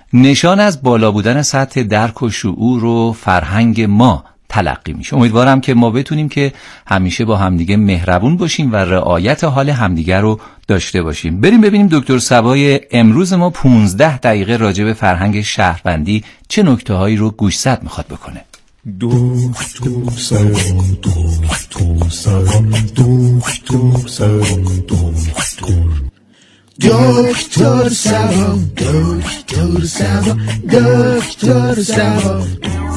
نشان از بالا بودن سطح درک و شعور و فرهنگ ما تلقی میشه. امیدوارم که ما بتونیم که همیشه با همدیگه مهربون باشیم و رعایت حال همدیگه رو داشته باشیم. بریم ببینیم دکتر صبای امروز ما 15 دقیقه راجع به فرهنگ شهروندی چه نکته‌هایی رو گوشزد میخواد بکنه. دکتر سلام، دکتر سلام، دکتر سلام، دکتر سلام، دکتر سلام، دکتر سلام.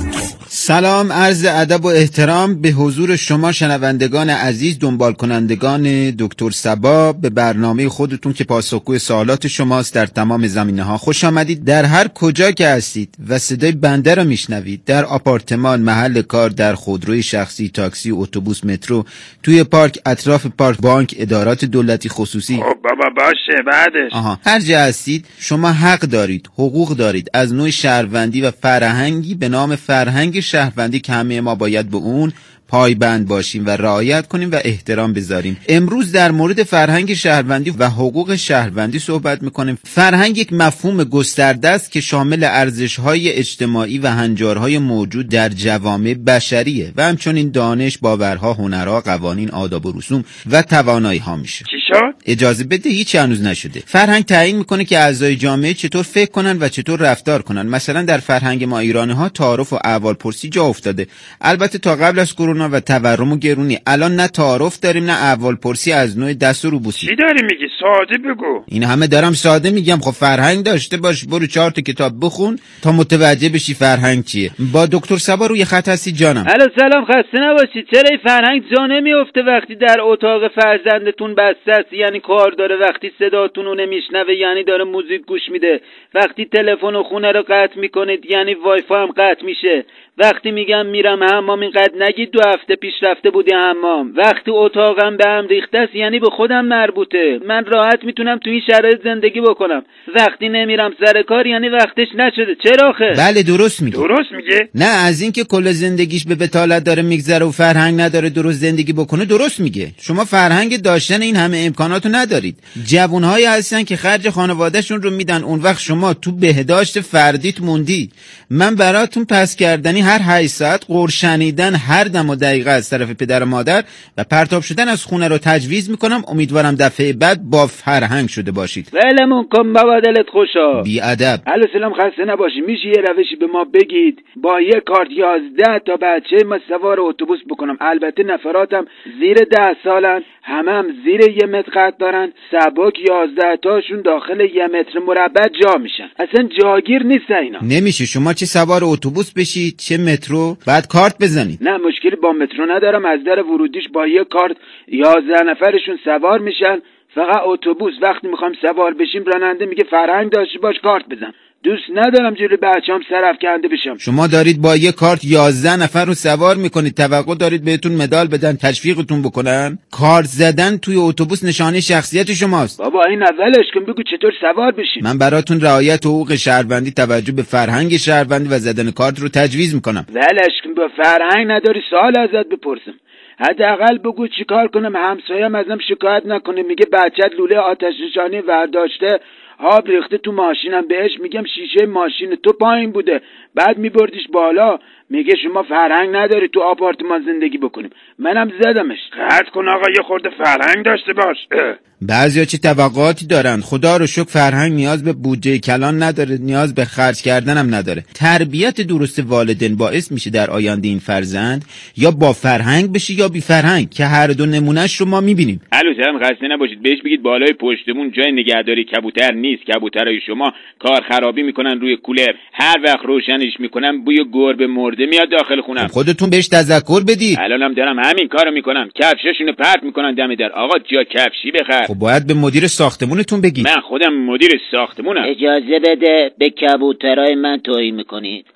سلام، عرض ادب و احترام به حضور شما شنوندگان عزیز، دنبال کنندگان دکتر صبا به برنامه خودتون که پاسخگوی سوالات شماست در تمام زمینه‌ها. خوش آمدید. در هر کجا که هستید و صدای بنده را میشنوید، در آپارتمان، محل کار، در خودروی شخصی، تاکسی، اتوبوس، مترو، توی پارک، اطراف پارک، بانک، ادارات دولتی خصوصی، بابا باشه بعدش. هر جا هستید شما حق دارید، حقوق دارید از نوع شهروندی و فرهنگی به نام فرهنگ شهروندی که همه ما باید به اون پایبند باشیم و رعایت کنیم و احترام بذاریم. امروز در مورد فرهنگ شهروندی و حقوق شهروندی صحبت میکنیم. فرهنگ یک مفهوم گسترده است که شامل ارزش‌های اجتماعی و هنجارهای موجود در جوامع بشریه و همچنین دانش، باورها، هنرها، قوانین، آداب و رسوم و توانایی‌ها میشه. چی شد؟ اجازه بده، هیچ هنوز نشده. فرهنگ تعیین میکنه که اعضای جامعه چطور فکر کنن و چطور رفتار کنن. مثلا در فرهنگ ما ایرانی‌ها تعارف و احوالپرسی جا افتاده. البته تا قبل از کرونا و تورم و گرونی الان نه تعارف داریم نه احوالپرسی از نوع دست و روبوسی. چی داری میگی؟ ساده بگو. این همه دارم ساده میگم. خب فرهنگ داشته باش، برو 4 تا کتاب بخون تا متوجه بشی فرهنگ چیه. با دکتر صبا روی خط هستی جانم. الو سلام، خسته نباشید. چرا این فرهنگ جا نمیفته وقتی در اتاق فرزندتون بسته است؟ یعنی کار داره، وقتی صداتون رو نمیشنوه یعنی داره موزیک گوش میده، وقتی تلفن و خونه رو قطع میکنید یعنی وای فای هم قطع میشه، وقتی میگم میرم حمام اینقدر نگید 2 هفته پیش رفته بودی حمام، وقتی اتاقم به هم ریخته است یعنی به خودم مربوطه، من راحت میتونم تو این شرایط زندگی بکنم، وقتی نمیرم سر کار یعنی وقتش نشده. چرا آخه؟ بله درست میگه. درست میگه؟ نه از این که کل زندگیش به بتالت داره میگذره و فرهنگ نداره درست زندگی بکنه درست میگه. شما فرهنگ داشتن این همه امکاناتو ندارید. جوانهایی هستن که خرج خانوادهشون رو میدن، اون وقت شما تو بهداشت فردیت موندی. من براتون پس کردنی هر 8 ساعت قرص شنیدن هر دم و دقیقه از طرف پدر و مادر و پرتاب شدن از خونه رو تجویز میکنم. امیدوارم دفعه بعد با فرهنگ شده باشید. ولمون کن بابا، دلت خوشا. بی ادب. الو سلام، خسته نباشی. میشه یه روشی به ما بگید با یه کارت 11 تا بچه ما سوار اتوبوس بکنم؟ البته نفراتم زیر 10 سالن، هم زیر 1 متر قد دارن، سبک 11 تاشون داخل 1 متر مربع جا میشن. اصلا جاگیر نیست اینا. نمیشه شما چه سوار اتوبوس بشید چه مترو بعد کارت بزنید. نه مشکلی با مترو ندارم، از در ورودیش با یه کارت 11 نفرشون سوار میشن. فقط اتوبوس وقتی میخوام سوار بشیم راننده میگه فرهنگ داشته باش کارت بزن. دوست ندارم جلوی بچه‌ام سرافکنده بشم. شما دارید با یه کارت 11 نفر رو سوار میکنید، توقع دارید بهتون مدال بدن، تشویقتون بکنن؟ کارت زدن توی اتوبوس نشانه شخصیت شماست. بابا این اولش کن بگو چطور سوار بشیم. من براتون رعایت حقوق شهروندی، توجه به فرهنگ شهروندی و زدن کارت رو تجویز میکنم. ولش کن، با فرهنگ نداری سوال ازت بپرسم. حداقل بگو چیکار کنم همسایه‌ام ازم شکایت نکنه، میگه بچت لوله آتش نشانی ورداشته آب ریخته تو ماشینم. بهش میگم شیشه ماشین تو پایین بوده، بعد میبردیش بالا. میگه شما فرهنگ نداری تو آپارتمان زندگی بکنیم. منم زدمش. قطع کن آقا، یه خورده فرهنگ داشته باش. بعضیا چه توقعاتی دارن. خدا رو شکر فرهنگ نیاز به بودجه کلان نداره، نیاز به خرج کردن هم نداره. تربیت درست والدین باعث میشه در آینده این فرزند یا با فرهنگ بشه یا بی فرهنگ که هر دو نمونهش رو ما میبینیم. الو سلام، خسته نباشید. بهش بگید بالای پشتمون جای نگهداری کبوتر نیست. کبوترای شما کار خرابی میکنن روی کولر، هر وقت روشنش میکنم بوی گربه مرده میاد داخل خونم. خودتون بهش تذکر بدید. الانم دارم همین کارو میکنم. کفشاشونو پرت میکنن دم در. آقا جا کفشی بخر. خب باید به مدیر ساختمونتون بگید. من خودم مدیر ساختمونم. اجازه بده به کبوترای من توهین میکنید.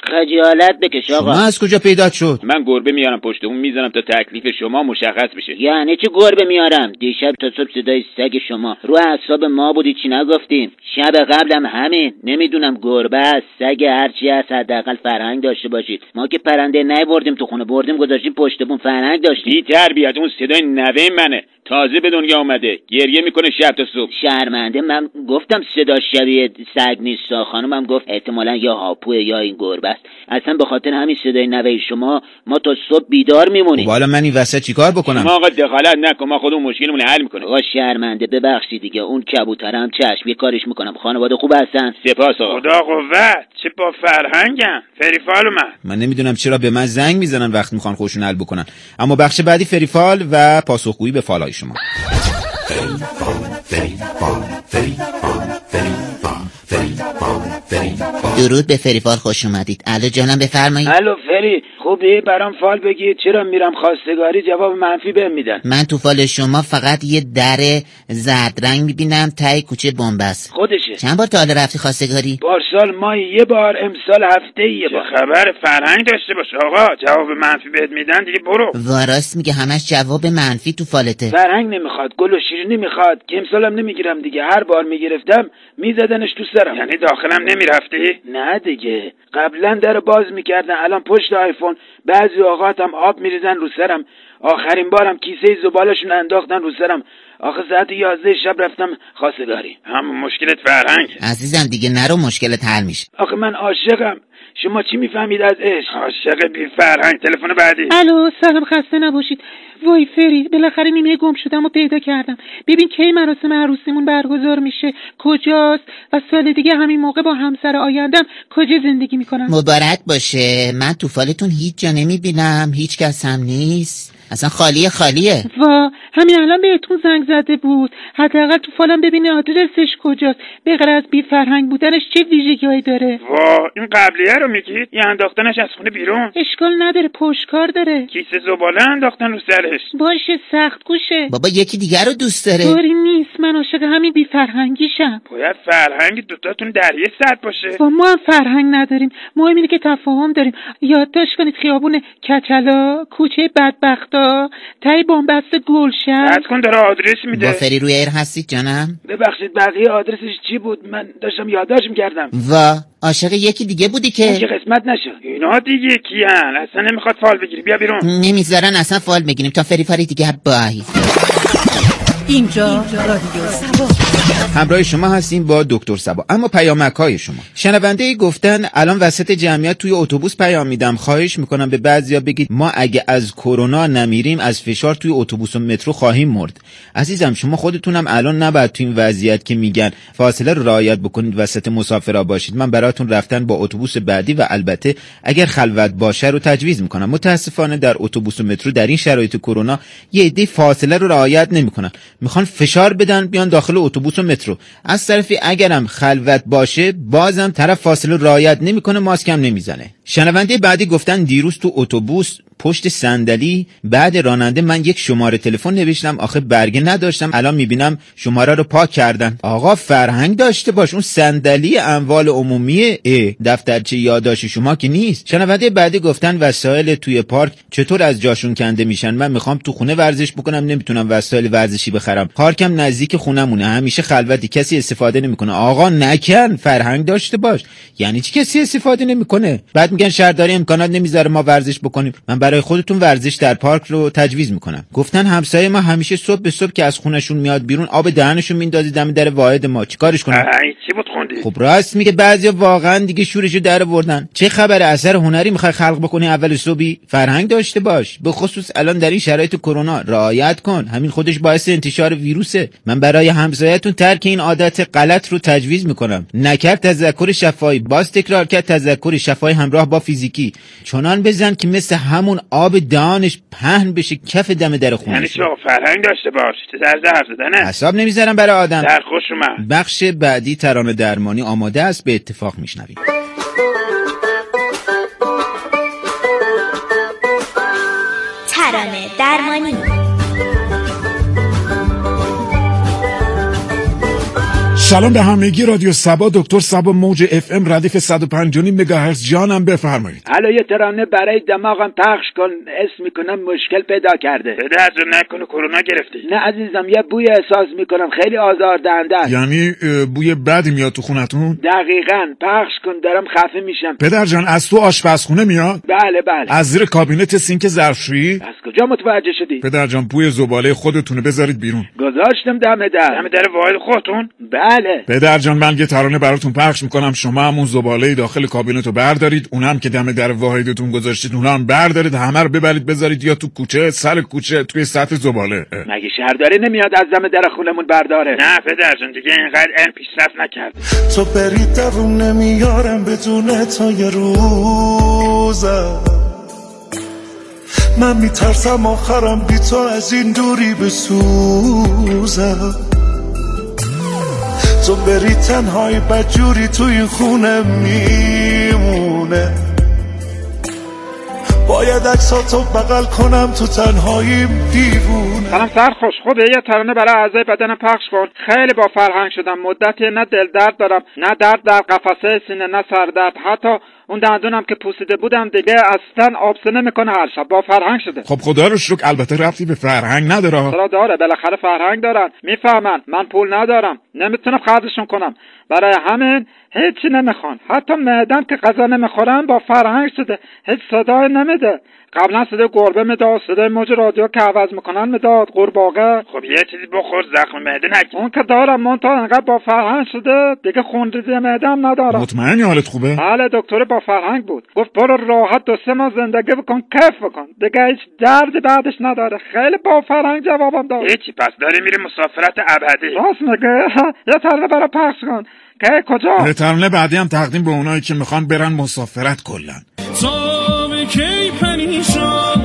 خجالت بکش آقا. شما از کجا پیدا شد؟ من گربه میارم پشت اون میزنم تا تکلیف شما مشخص بشه. یعنی چی گربه میارم؟ دیشب تا صبح صدای سگ شما رو اعصاب ما بودی، چی نگفتیم؟ شب قبلم همین. نمیدونم گربه است، سگ، هرچی هست، حداقل فرهنگ داشته باشید. ما که پرنده نبردیم تو خونه، بردیم گذاشتیم پشت بون، فرهنگ داشتیم. بی تربیت، اون صدای نوه منه، تازه به دنیا اومده، گریه میکنه شب تا صبح. شرمنده. من گفتم صدا شبیه سگ نیست. خانومم گفت احتمالاً یا هاپوه یا این گربه است. اصلا به خاطر همین صدای نوه شما ما تا صبح بیدار میمونیم. حالا من این وسط چیکار بکنم؟ ما آقا دخالت نکن، ما خودمون مشکلمون حل میکنیم. آقا شرمنده، ببخشید دیگه. اون کبوترم چشم، یه کارش میکنم. خانواده خوب هستن؟ سپاس آقا. خدا قوت، چه با فرهنگم. فریفال اومد. من نمیدونم چرا به من زنگ میزنن وقت میخوان خودشون حل بکنن. اما بخش بعدی فریفال و پاسخگویی به فالهای شما. درود به فریفال، خوش اومدید. الو جانم بفرمایید. الو فری، خوبی؟ برام فال بگی. چرا میرم خواستگاری جواب منفی بهم میدن؟ من تو فال شما فقط یه در زرد رنگ میبینم ته کوچه بنبست. خودشه. چند بار تا حالا رفتی خواستگاری؟ پارسال ماهی یه بار، امسال هفته یه بار. خبر فرهنگ داشته باش آقا. جواب منفی بهت میدن دیگه برو. واراست میگه همش جواب منفی تو فالته. فرهنگ نمیخواد، گل و شیرینی میخواد که امسالم نمیگیرم دیگه. هر بار میگرفتم میزدنش تو سرم. یعنی داخلم نمیرفتی؟ نه دیگه، قبلا در باز میکردن، الان پشت آیفون بعضی اوقات هم آب میریزن رو سرم. آخرین بارم کیسه زبالشون انداختن رو سرم. آخه ساعت 11 شب رفتم خواستگاری. همون مشکلت فرهنگ. عزیزم دیگه نرو، مشکلت حل میشه. آخه من عاشقم. شما چی میفهمید از عشق؟ عاشق بی فرهنگ. تلفن بعدی. الو، سلام، خسته نباشید. وای فری، بالاخره نیمه گم شدم و پیدا کردم. ببین کی مراسم عروسیمون برگزار میشه، کجاست و سال دیگه همین موقع با همسر آیندم کجا زندگی میکنم. مبارک باشه. من تو فالتون هیچ جا نمیبینم، هیچ کس هم نیست، اصلا خالیه. وا، همین الان بهتون زنگ زده بود. حداقل تو فالم ببینی آدرسش کجاست، به غیر از بی فرهنگ بودنش چه ویژگی‌هایی داره. وا، این قبلیه رو میگید؟ یا انداختنش از خونه بیرون؟ اشکال نداره، پشتکار داره. کیسه زباله انداختن رو سرش. باشه، سخت گوشه. بابا یکی دیگر رو دوست داره. طوری نیست، من عاشق همین بی فرهنگیشم. باید فرهنگ دوتاتون در یه سطح باشه. و ما هم فرهنگ نداریم. مهم اینه که تفاهم داریم. یادداشت کنید خیابون کچلا، کوچه بدبختا، تای بنبست گلشن. قطع کن داره آدرس میده. با فری روی ایر هستید جانم؟ ببخشید بقیه آدرسش چی بود؟ من داشتم یادداشت میکردم. وا، عاشق یکی دیگه بودی که قسمت نشد. اینا دیگه کیان؟ اصلا نمیخواد فال بگیری. بیا بیرون. نمیذارن اصلا فال بگیریم تا فری دیگه. بای. اینجا رادیو سبا. همراه شما هستیم با دکتر سبا. اما پیامک‌های شما. شنونده گفتن الان وسط جمعیت توی اتوبوس پیام میدم، خواهش میکنم به بعضیا بگید ما اگه از کرونا نمیریم از فشار توی اتوبوس و مترو خواهیم مرد. عزیزم شما خودتونم الان نباید توی این وضعیت که میگن فاصله رو رعایت بکنید وسط مسافرا باشید. من براتون رفتن با اتوبوس بعدی و البته اگر خلوت باشه رو تجویز میکنم. متاسفانه در اتوبوس و مترو در این شرایط کرونا یه عده فاصله رو رعایت نمیکنن، میخوان فشار بدن بیان داخل اتوبوس و مترو. از طرفی اگرم خلوت باشه بازم طرف فاصله رعایت نمیکنه، ماسک هم نمیزنه. شنونده بعدی گفتن دیروز تو اتوبوس پشت صندلی بعد راننده من یک شماره تلفن نوشتم، آخه برگه نداشتم، الان میبینم شماره رو پاک کردن. آقا فرهنگ داشته باش، اون صندلی اموال عمومیه، دفترچه یادداشت شما که نیست. شنونده بعدی گفتن وسایل توی پارک چطور از جاشون کنده میشن؟ من میخوام تو خونه ورزش بکنم، نمیتونم وسایل ورزشی بخرم، پارکم نزدیک خونمونه، همیشه خلوتی، کسی استفاده نمیکنه. آقا نکن، فرهنگ داشته باش. یعنی چی کسی استفاده نمیکنه؟ بعد میگن شهرداری امکانات نمیذاره ما ورزش بکنیم. من برای خودتون ورزش در پارک رو تجویز میکنم. گفتن همسایه ما همیشه صبح به صبح که از خونشون میاد بیرون آب دهنشون میندازه دم در واحد ما، چیکارش کنم؟ چی بود خوندی؟ خب راست میگه، بعضیا واقعا دیگه شورشو در آوردن. چه خبر؟ اثر هنری میخوای خلق بکنی اول صبحی؟ فرهنگ داشته باش، به خصوص الان در این شرایط کرونا رعایت کن، همین خودش باعث انتشار ویروسه. من برای همسایه‌تون ترک این عادت غلط رو تجویز میکنم. نکرد تذکر شفاهی، باز تکرار کرد تذکر شفاهی همراه با فیزیکی، چنان بزن که مثل همون آب دهانش پهن بشه کف دم در خونه. یعنی چرا فرهنگ داشته باش؟ چه طرز حرف زدنه؟ حساب نمیذارم برای آدم. در خوش اومد. بخش بعدی ترانه درمانی آماده است، به اتفاق میشنویم. ترانه درمانی. سلام به همگی رادیو سبا، دکتر سبا موج اف ام ردیف 105.5 مگاهرتز. جانم بفرمایید. حالا یه ترانه برای دماغم پخش کن، اسم میکنم مشکل پیدا کرده. پدر جون نکنه کرونا گرفتی؟ نه عزیزم، یه بوی احساس میکنم خیلی آزاردهنده است. یعنی بوی بدی میاد تو خونتون؟ دقیقاً، پخش کن دارم خفه میشم. پدر جان از تو آشپزخونه میاد؟ بله بله. از زیر کابینت سینک ظرفشویی؟ از کجا متوجه شدی؟ پدر جان بوی زباله خودتونه بذارید بیرون. گذاشتم دم در واحد خودتون؟ بله. پدر جان من یه ترانه براتون پخش میکنم، شما همون زباله داخل کابینتو بردارید، اونم که دم در واحدتون گذاشتید اونم بردارید، همه رو ببرید بذارید یا تو کوچه، سر کوچه، توی سطح زباله. مگه شهرداری نمیاد از دم در خونمون برداره؟ نه پدر جان دیگه اینقدر علم پیشرفت نکرد. تو برید درون نمیارم بدون تا یه روزه، من میترسم آخرم بی تو از این دوری بسوزه. تو بری تنهای بدجوری تو این خونه میمونه، باید عکساتو بغل کنم تو تنهایی دیوونه. سلام سرخوش، خوبه یه ترانه برای اعضای بدنم پخش کن. خیلی با فرهنگ شدم، مدتی نه دل درد دارم، نه درد در قفسه سینه، نه سر درد، حتی اون دندونم که پوسیده بودم دیگه اصلا آبسه نمیکنه هر شب. با فرهنگ شده. خب خدا رو شکر، البته ربطی به فرهنگ نداره. چرا داره؟ بالاخره فرهنگ دارن، میفهمن من پول ندارم، نمیتونم خرجشون کنم، برای همین هیچی نمیخوان. حتی معدم که غذا نمیخورم با فرهنگ شده، هیچ صدای نمیده. قبلا صدای گربه میداد، صدای موج رادیو که عوض میکنن میداد، قورباغه. خب یه چیزی بخور زخم معده نگیر. اون که دارم، منتها انقدر با فرهنگ شده دیگه خونریزی معده‌ام ندارم. مطمئنی حالت خوبه؟ بله، دکتر با فرهنگ بود، گفت برو راحت 2-3 ماه زندگی بکن، کیف بکن، دیگه هیچ دردی بعدش نداره. خیلی با فرهنگ جوابم داد. هیچی، پس داری میری مسافرت ابدی. راست میگه. یه ترانه برای پخش کن. که کجا؟ یه ترانه بعدی هم تقدیم به اونایی که میخوان برن مسافرت کلن. تا به کی پریشان،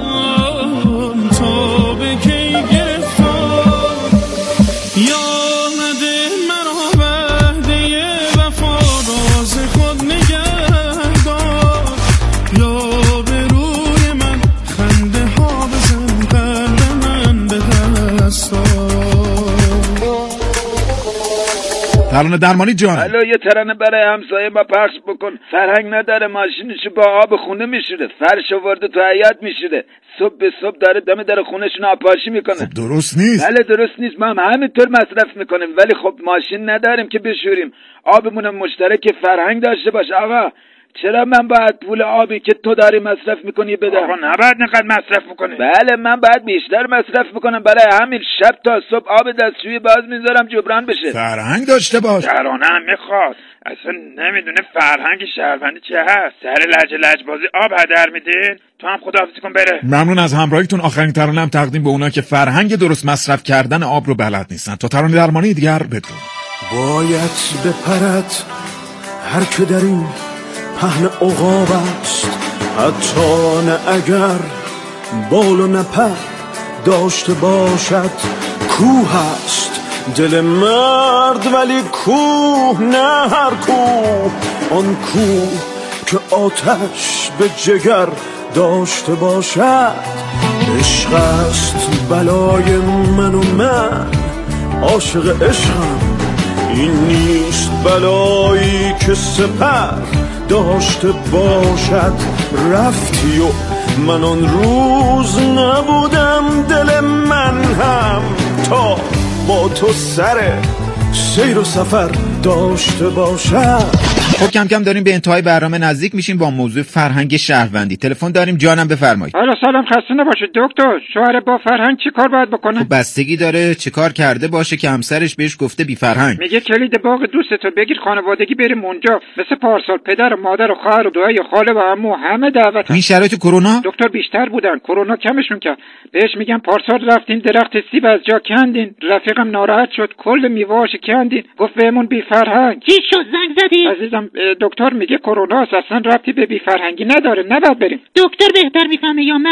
تا به کی گرفتار، یاد مرا وعده وفا راز خود نگهدار، یا به روی من خنده ها بزن، قلب من به دستار. ترانه درمانی جان. حالا یه ترانه برای همسایه ما پخش بکن. فرهنگ نداره، ماشینشو با آب خونه میشوره، فرش آورده تو حیاط میشوره، صبح به صبح داره دم در خونهشون آبپاشی میکنه. خب درست نیست. بله درست نیست، ما هم همینطور مصرف میکنیم، ولی خب ماشین نداریم که بشوریم. آبمون مشترک، فرهنگ داشته باش. آقا چرا من باید پول آبی که تو داری مصرف میکنی بدم؟ آقا نباید نقدر مصرف میکنی. بله من باید بیشتر مصرف میکنم، برای همین شب تا صبح آب دستشویی باز میذارم جبران بشه. فرهنگ داشته باش. ترانه هم میخواد، اصلا نمیدونه فرهنگ شهروندی چه هست. سر لجبازی آب هدر میدین. تو هم خداحافظی کن بره. ممنون از همراهیتون. آخرین ترانه هم تقدیم به اونا که فرهنگ درست مصرف کردن آب رو بلد نیستن. تا ترانه درمانی دیگر بدون. باید بپرد هر که در این پهن عقاب است، حتی نه اگر بال و نپر داشته باشد. کوه است دل مرد ولی کوه نه هر کوه، آن کوه که آتش به جگر داشته باشد. عشق است بلای من و من عاشق عشقم، این نیست بلایی که سپر داشته باشد. رفتی و من آن روز نبودم، دل من هم تا با تو سر سیر و سفر داشته باشد. خب کم کم داریم به انتهای برنامه نزدیک میشیم با موضوع فرهنگ شهروندی. تلفن داریم، جانم بفرمایید. الو سلام، خسته نباشید دکتر. شوهر با فرهنگ چی کار باید بکنه؟ خب بستگی داره چه کار کرده باشه که همسرش بهش گفته بی فرهنگ. میگه کلید باغ دوستتو بگیر، خانوادگی بریم اونجا، مثل پارسال پدر و مادر و خواهر و دعای خاله و عمو همه دعوت. این شرایط کرونا دکتر بیشتر بودن، کرونا کمشون کرد. بهش میگم پارسال رفتین درخت سیب از جا کندین، رفیقم ناراحت شد کل میوه‌اش کندین، گفت بهمون بی فرهنگ. چی شد زنگ زدی؟ عزیزم دکتر میگه کرونا اصلا ربطی به بی فرهنگی نداره، نباید بریم. دکتر بهتر میفهمه یا من؟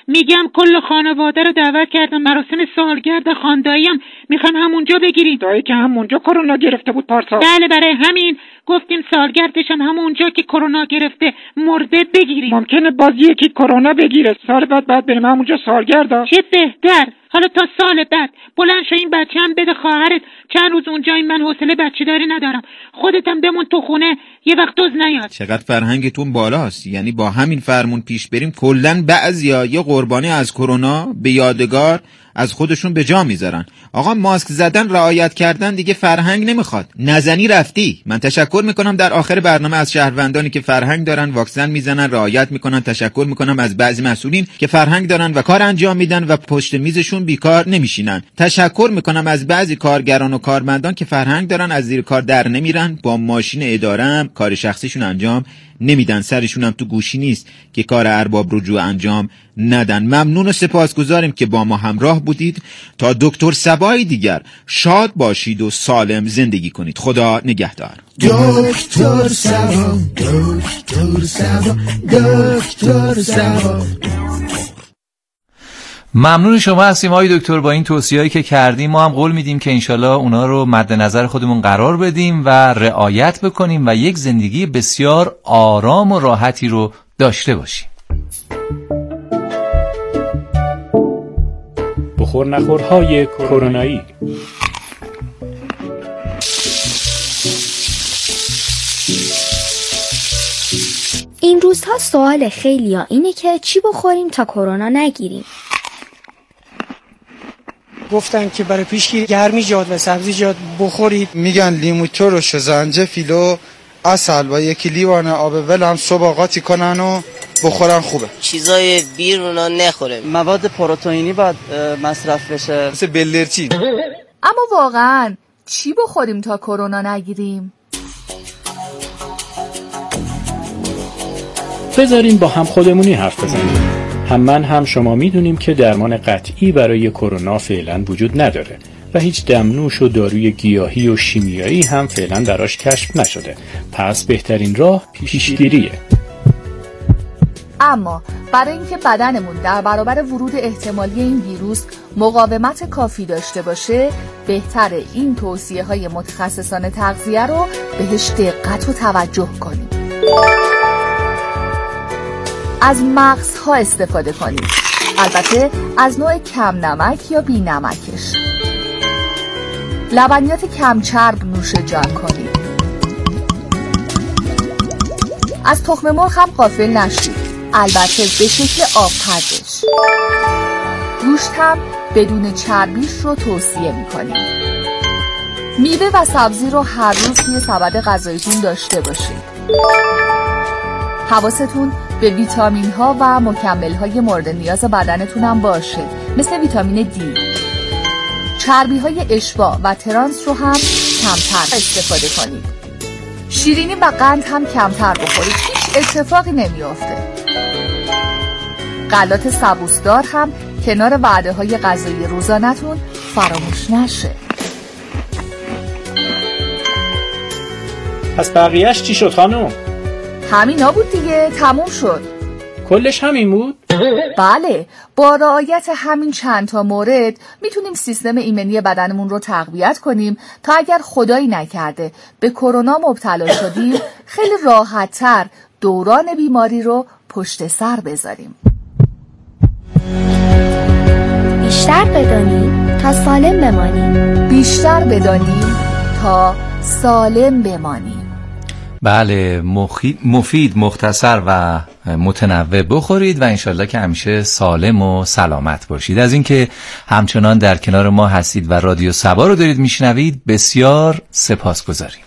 میگم کل خانواده رو دعوت کردم مراسم سالگرد خانداییم میخوام همونجا بگیریم. دایی که همونجا کرونا گرفته بود پارسال. بله برای همین گفتیم سالگردش هم همونجا که کرونا گرفته مرده بگیریم. ممکنه باز یکی کرونا بگیره، سال بعد بریم همونجا سالگرد. چه بهتر. حالا تا سال بعد بلند شو این بچه هم بده خواهرت، چند روز اونجایی، من حوصله بچه داری ندارم. خودت هم بمون تو خونه یه وقت دوز نیاد. چقدر فرهنگتون بالاست. یعنی با همین فرمون پیش بریم کلن بعضیا یه قربانی از کرونا به یادگار از خودشون به جا میذارن. آقا ماسک زدن، رعایت کردن دیگه فرهنگ نمیخواد. نزنی رفتی. من تشکر میکنم در آخر برنامه از شهروندانی که فرهنگ دارن، واکسن میزنن، رعایت میکنن. تشکر میکنم از بعضی مسئولین که فرهنگ دارن و کار انجام میدن و پشت میزشون بیکار نمیشینن. تشکر میکنم از بعضی کارگران و کارمندان که فرهنگ دارن، از زیر کار در نمیرن، با ماشین اداره هم کار شخصیشون انجام نمیدن، سرشون هم تو گوشی نیست که کار ارباب رجوع انجام ندن. ممنون و سپاسگزاریم که با ما همراه بودید. تا دکتر صبای دیگر شاد باشید و سالم زندگی کنید. خدا نگهدار. دکتر صبا، دکتر صبا، دکتر صبا. ممنون شما هستیم آقای دکتر. با این توصیه‌ای که کردیم ما هم قول میدیم که انشالله اونا رو مد نظر خودمون قرار بدیم و رعایت بکنیم و یک زندگی بسیار آرام و راحتی رو داشته باشیم. بخور نخورهای کرونایی. این روزها سوال خیلی‌ها اینه که چی بخوریم تا کرونا نگیریم. گفتن که برای پیشگیری گرمیجات و سبزیجات بخورید. میگن لیمو ترش و زنجفیل و عسل و یکی لیوان آب ولم صبح قاطی کنن و بخورن خوبه. چیزای بیرونا نخوره. مواد پروتئینی باید مصرف بشه مثل بلدرچین. اما واقعا چی بخوریم تا کرونا نگیریم؟ بذارین با هم خودمونی حرف بزنیم. هم من هم شما میدونیم که درمان قطعی برای کرونا فعلا وجود نداره و هیچ دمنوش و داروی گیاهی و شیمیایی هم فعلا براش کشف نشده. پس بهترین راه پیشگیریه. اما برای اینکه بدنمون در برابر ورود احتمالی این ویروس مقاومت کافی داشته باشه، بهتره این توصیه‌های متخصصان تغذیه رو بهش دقت و توجه کنیم. از مغزها استفاده کنید، البته از نوع کم نمک یا بی نمکش. لبنیات کم چرب نوش جان کنید. از تخم مرغ هم غافل نشید، البته به شکل آبپزش. گوشت هم بدون چربیش رو توصیه می‌کنیم. میوه و سبزی رو هر روز توی سبد غذاییتون داشته باشید. حواستون به ویتامین ها و مکمل های مورد نیاز بدنتون هم باشه، مثل ویتامین دی. چربی های اشباع و ترانس رو هم کمتر استفاده کنید. شیرینی و قند هم کمتر بخورید، هیچ اتفاقی نمیافته. غلات سبوسدار هم کنار وعده های غذایی روزانه‌تون فراموش نشه. پس بقیهش چی شد خانم؟ همینا بود دیگه، تموم شد. کلش همین بود؟ بله، با رعایت همین چند تا مورد میتونیم سیستم ایمنی بدنمون رو تقویت کنیم تا اگر خدایی نکرده به کرونا مبتلا شدیم خیلی راحت‌تر دوران بیماری رو پشت سر بذاریم. بیشتر بدانیم تا سالم بمانیم. بیشتر بدانیم تا سالم بمانیم. بله، مفید، مختصر و متنوع بخورید و انشالله که همیشه سالم و سلامت باشید. از اینکه همچنان در کنار ما هستید و رادیو صبا رو دارید میشنوید بسیار سپاسگزاریم.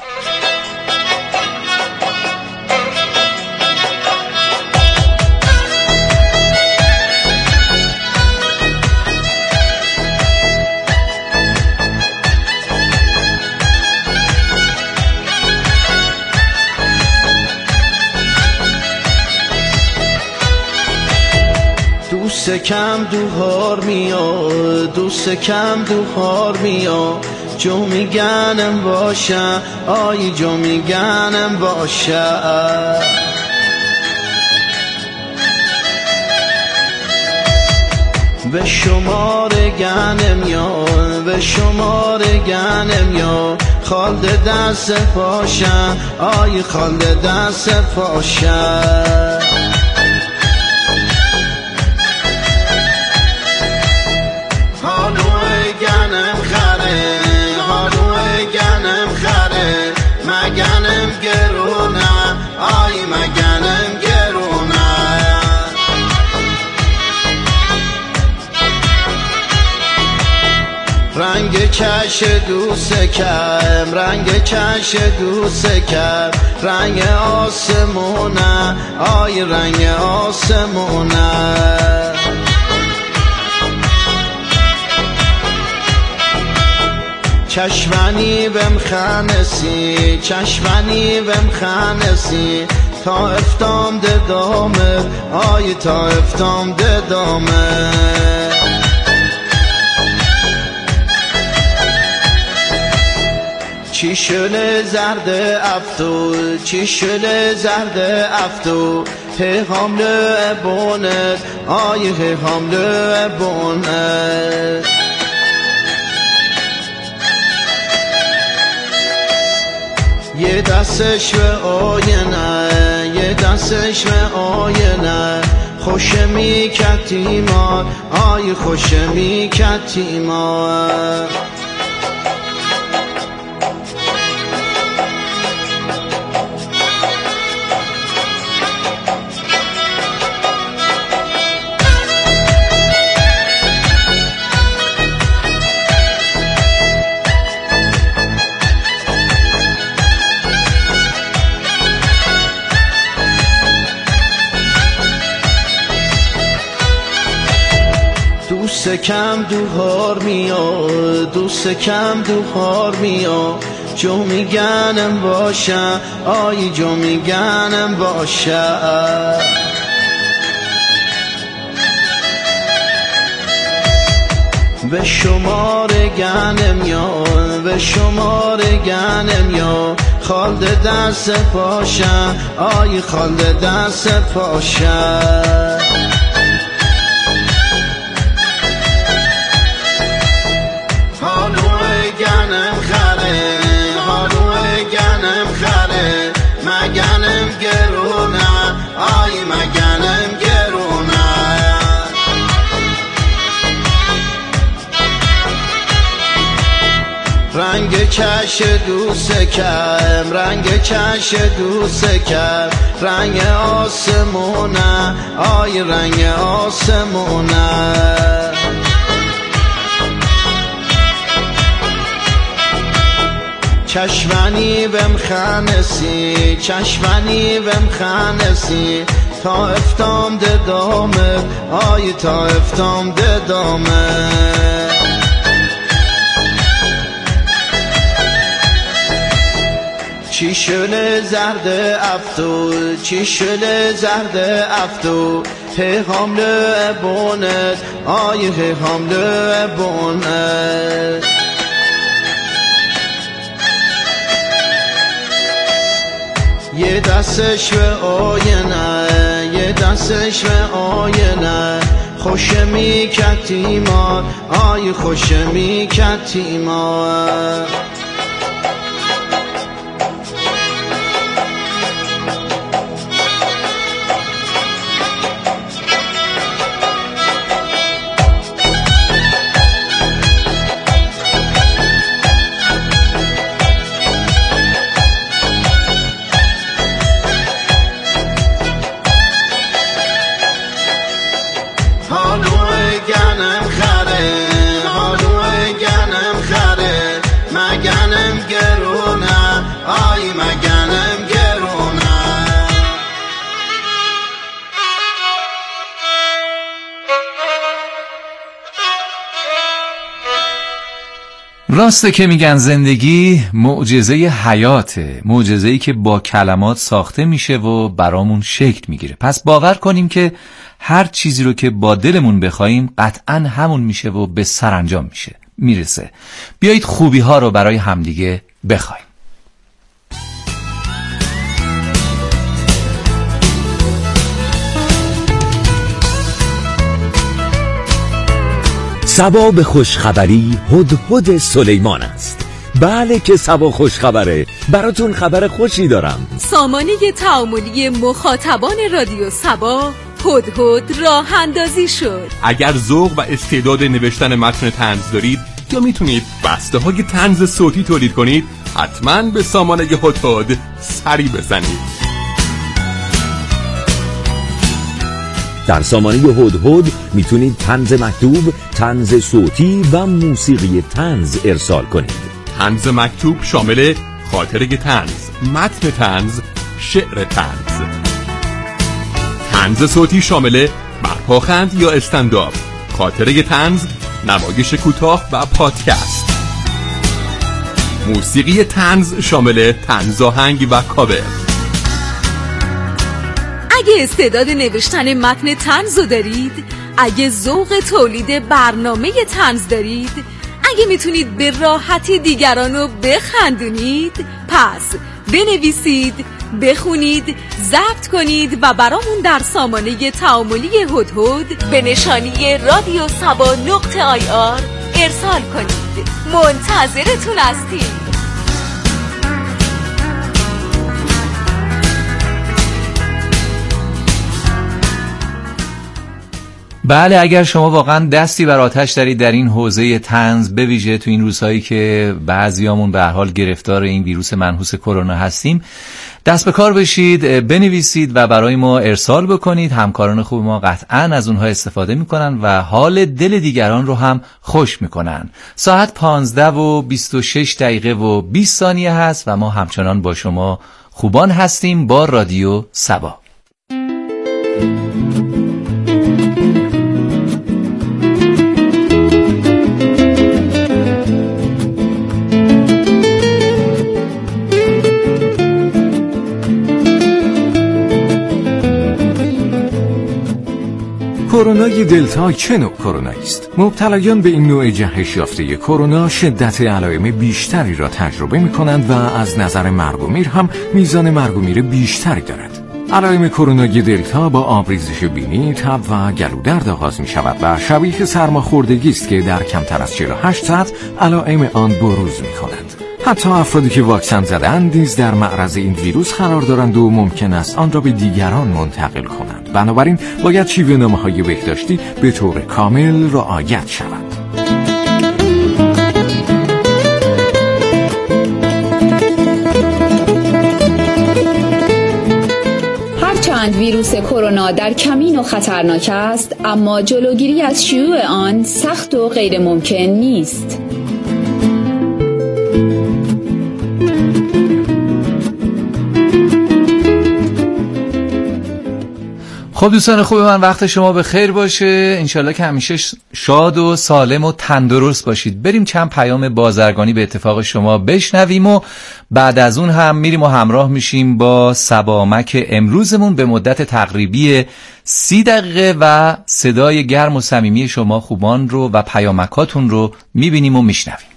دوست کم دوهار میاد، دوست کم دوهار میاد، جو میگنم باشه، آی جو میگنم باشه. به شمار گنم یا به شمار گنم یا خالد دست پاشم آی خالد دست پاشم هالوی گنم خره هالوی گنم خره مگنم گرونه آی مگنم گرونه رنگ چش دوست کم رنگ چش دوست کم رنگ آسمونه آی رنگ آسمونه چشمنی بم خانسی چشمنی بم خانسی تا افتام دامه آی تا افتام دامه چی شل زرد افتو چی شل زرد افتو هی حمله بونت آی هی حمله بونت یه دستش به آینه یه دستش به آینه خوش میکتی ما آی خوش میکتی ما دوست کم دوهار میاد دوست کم دوهار میاد جو میگنم باشم آی جو میگنم باشم به شمار گنم یا به شمار گنم یا خالد دست پاشم آی خالد دست پاشم مگنم گرونه آی مگنم گرونه رنگ چش دوست کم رنگ چش دوست کم رنگ آسمونه آی رنگ آسمونه چشمنی بم خانسی چشمنی بم خانسی تا افتام دامه آی تا افتام دامه چی شل زرد افتو چی شل زرد افتو هی حمله بونت آی هی حمله بونت یه دستش به آینه یه دستش به آینه خوش میکتی ما آی خوش میکتی ما راسته که میگن زندگی معجزه حیاته، معجزه‌ای که با کلمات ساخته میشه و برامون شکل میگیره. پس باور کنیم که هر چیزی رو که با دلمون بخوایم قطعاً همون میشه و به سرانجام میرسه. بیایید خوبی ها رو برای همدیگه بخوایم. صبا به خوشخبری هدهد سلیمان است. بله که صبا خوشخبره، براتون خبر خوشی دارم. سامانه تعاملی مخاطبان رادیو صبا هدهد راه اندازی شد. اگر ذوق و استعداد نوشتن متن طنز دارید یا میتونید بسته های طنز صوتی تولید کنید، حتما به سامانه هدهد سری بزنید. در سامانه هدهد میتونید طنز مکتوب، طنز صوتی و موسیقی طنز ارسال کنید. طنز مکتوب شامل خاطره طنز، متن طنز، شعر طنز. طنز صوتی شامل برپاخند یا استنداپ، خاطره طنز، نمایش کوتاه و پادکست. موسیقی طنز شامل طنز آهنگ و کاور. اگه استعداد نوشتن متن طنز دارید، اگه ذوق تولید برنامه طنز دارید، اگه میتونید به راحتی دیگران رو بخندونید، پس بنویسید، بخونید، ضبط کنید و برامون در سامانه تعاملی هدهد به نشانی radiosaba.ir ارسال کنید. منتظرتون هستیم. بله، اگر شما واقعا دستی بر آتش دارید در این حوزه طنز، به ویژه تو این روزهایی که بعضیامون به هر حال گرفتار این ویروس منحوس کرونا هستیم، دست به کار بشید، بنویسید و برای ما ارسال بکنید. همکاران خوب ما قطعاً از اونها استفاده میکنن و حال دل دیگران رو هم خوش میکنن. ساعت 15:26 هست و ما همچنان با شما خوبان هستیم با رادیو صبا. کرونای دلتا چه نوع کرونایی است؟ مبتلایان به این نوع جهش یافته کرونا شدت علائم بیشتری را تجربه می‌کنند و از نظر مرگ و میر هم میزان مرگ و میر بیشتری دارد. علائم کرونای دلتا با آبریزش بینی، تب و گلودرد آغاز می‌شود و شبیه سرماخوردگی است که در کمتر از 48 ساعت علائم آن بروز می‌کند. حتی افرادی که واکسن زدند نیز در معرض این ویروس قرار دارند و ممکن است آن را به دیگران منتقل کنند. بنابراین باید شیوه‌نامه‌های بهداشتی به طور کامل رعایت شود. هرچند ویروس کرونا در کمین و خطرناک است، اما جلوگیری از شیوع آن سخت و غیر ممکن نیست. خب دوستان خوب من، وقت شما به خیر باشه. انشالله که همیشه شاد و سالم و تندرست باشید. بریم چند پیام بازرگانی به اتفاق شما بشنویم و بعد از اون هم میریم و همراه میشیم با سبامک امروزمون به مدت تقریبی 30 دقیقه و صدای گرم و صمیمی شما خوبان رو و پیامکاتون رو میبینیم و میشنویم.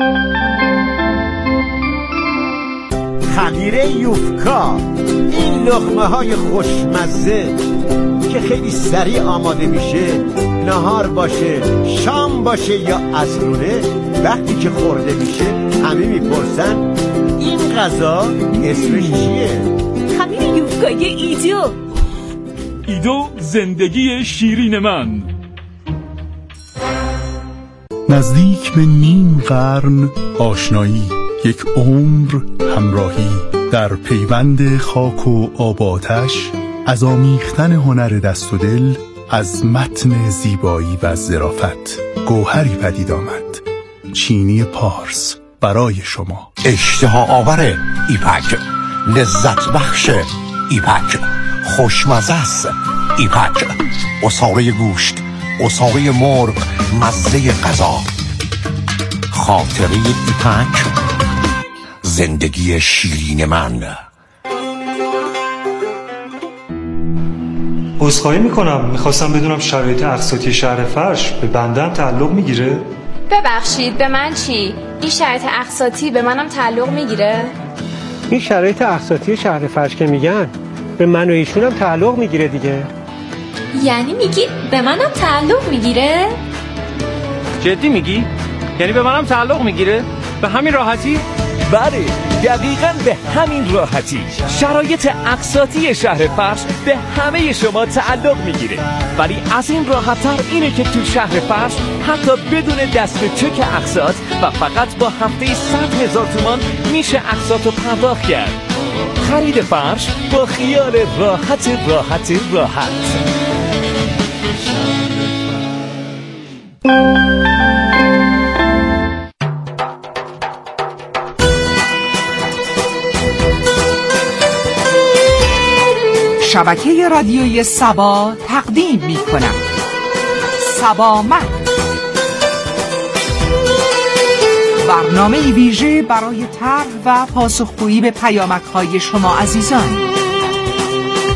خمیر یوفکا، این لقمه های خوشمزه که خیلی سریع آماده میشه، نهار باشه، شام باشه یا عصرونه، وقتی که خورده میشه همه میپرسن این غذا اسمش چیه؟ خمیر یوفکای ایدو. ایدو زندگی شیرین من. نزدیک به نیم قرن آشنایی، یک عمر همراهی، در پیوند خاک و آب و آتش، از آمیختن هنر دست و دل، از متن زیبایی و ظرافت گوهری پدید آمد. چینی پارس برای شما. اشتها آور ایپک، لذت بخش ایپک، خوشمزه است ایپک، عصاره گوشت، عصاره مرغ، مزه غذا، خاطره ایپک، زندگی شیرین من. عذرخواهی میکنم، میخواستم بدونم شرایط اقساطی شهر فرش به بنده هم تعلق میگیره؟ ببخشید، به من چی؟ این شرایط اقساطی به منم تعلق میگیره؟ این شرایط اقساطی شهر فرش که میگن به من و ایشونم تعلق میگیره دیگه. یعنی میگی به منم تعلق میگیره؟ جدی میگی؟ یعنی به منم تعلق میگیره؟ به همین راحتی؟ بله، دقیقاً به همین راحتی. شرایط اقساطی شهر فرش به همه شما تعلق میگیره، ولی از این راحت‌تر اینه که تو شهر فرش حتی بدون دست چک اقساط و فقط با هفته 100,000 تومان میشه اقساطو پرداخت کرد. خرید فرش با خیال راحت. شبکه رادیویی سبا تقدیم می کند سبا مد، برنامه ویژه برای طرح و پاسخگویی به پیامک‌های شما عزیزان.